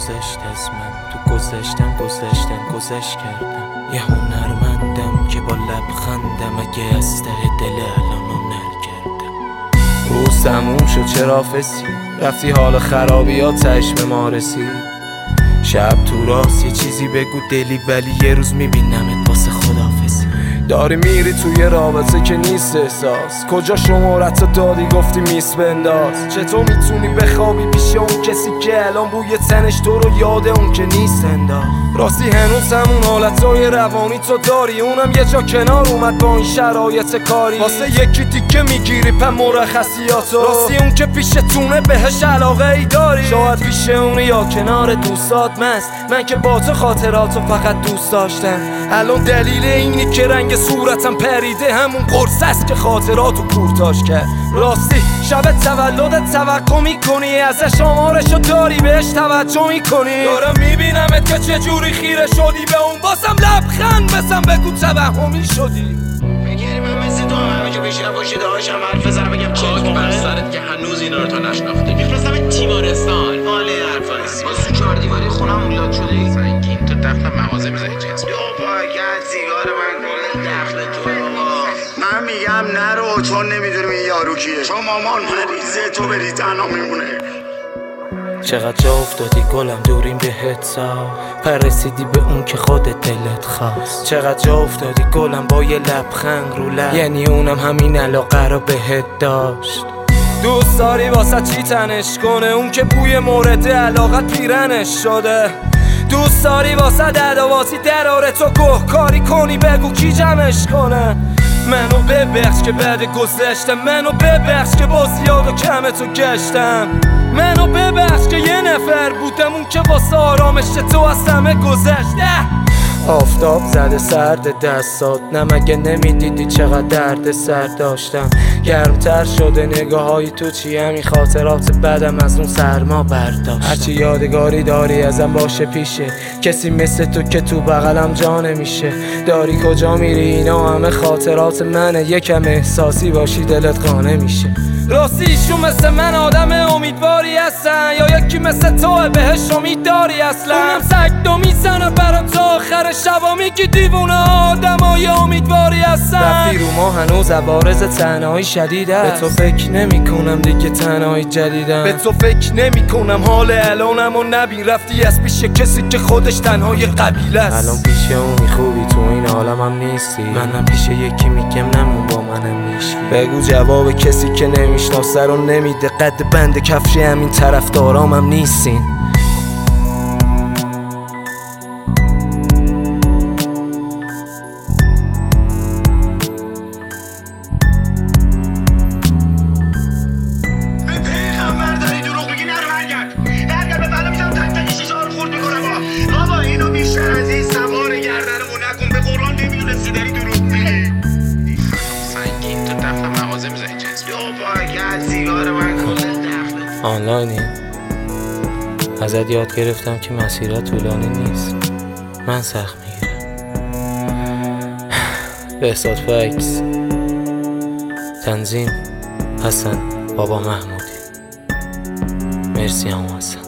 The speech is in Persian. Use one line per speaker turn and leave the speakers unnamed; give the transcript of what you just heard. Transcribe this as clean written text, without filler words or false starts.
گذشت از من، تو گذشتن کردم. یه هنرمندم که با لبخندم، اگه از ته دل الانو نرگردم. روز تموم شد چرا فسی، رفتی حال خرابی ها چشم ما رسید. شب تو راست یه چیزی بگو دلی، ولی یه روز میبینمت واسه خدافزی. داری میری توی رابطه که نیست احساس، کجا شمارت دادی گفتی میس بنداز. چطور میتونی بخوابی پیش اون کسی که الان بوی تنش تو رو یاد اون که نیست انداز. راستی هنوز همون حالتای روانی تو داری، اونم یه جا کنار اومد با این شرایط کاری. واسه یکی دیگه میگیری پا مرخصیاتو، راستی اون که پیشتونه بهش علاقه ای داری. شاید پیش اونه یا کنار دوستات مست، من که با تو خاطراتو فقط دوست داشتم. الان دلیل اینی که رنگ صورتم پریده همون قرص است که خاطراتو کورتاش کرد. راستی شب تولدت توقع میکنی، ازش آمارشو داری بهش توجه میکنی. دارم میبینمت که چجوری خیره شدی به اون، واسم لبخند بزن بگو توهمی شدی.
میگیری من مثل تو همه که بیشتر باشی داشتم حرف بزنم بگم خاک بر سرت که هنوز اینا رو تا نشناخته. میفرستم تیمارستان حاله حرفایی با سو 4 دیواری خونم یاد شدی سنگین تو دفتر مغازه میذاری جنس بیا پاکت سیگار من کل دخل تو. من میگم نرو چون نمیدونم این یارو کیه، چون مامان مریضه تو بری تنها میمونه.
چقدر جا افتادی گلم دوریم بهت سا، پرسیدی به اون که خودت دلت خواست. چقدر جا افتادی گلم با یه لبخند رو لب، یعنی اونم همین علاقه رو بهت داشت. دوست داری واسه چی تنش کنه اون که بوی مورد علاقت پیرنش شده. دوست داری واسه دردوازی دراره تو گهکاری کنی بگو کی جمعش کنه. منو ببخش که بعد گذشتم، منو ببخش که با زیاد و کم تو گشتم. منو ببخش که یه نفر بودم اون که واسه آرامش تو از همه گذشته. آفتاب زده سرد دستات، نه مگه نمیدیدی چقدر درد سر داشتم. گرمتر شده نگاه های تو چی، همین خاطرات بدم از اون سرما برداشتم. هرچی یادگاری داری ازم باشه پیشه، کسی مثل تو که تو بغلم جا نمیشه. داری کجا میری اینا همه خاطرات منه، یکم احساسی باشی دلت قانع میشه. راستی ایشون مثل من آدم امیدواری هستن، یا یکی مثل تو بهش امید داری اصلا؟ اونم سگ دو میزنه برا تا آخر شبا میگی دیوونه آدم های امیدواری هستن. رفتی رو ما هنوز عوارض تنهایی شدید است، به تو فکر نمی کنم دیگه تنهایی جدیدم. به تو فکر نمی کنم حال الانم و نبین، رفتی از پیش کسی که خودش تنهای قبیله است. الان پیش اون خوبی تو این عالمم نیستی، منم پیش یکی میگم نمون با منم نیشی. بگو جواب کسی که نمیشناسه رو نمیده، قد بند کفش همین طرفدارامم نیستین. آنلاینی ازت یاد گرفتم که مسیرها طولانی نیست، من سخت میگیرم. بهزاد فکس، تنظیم حسن بابا محمودی. مرسی هم حسن.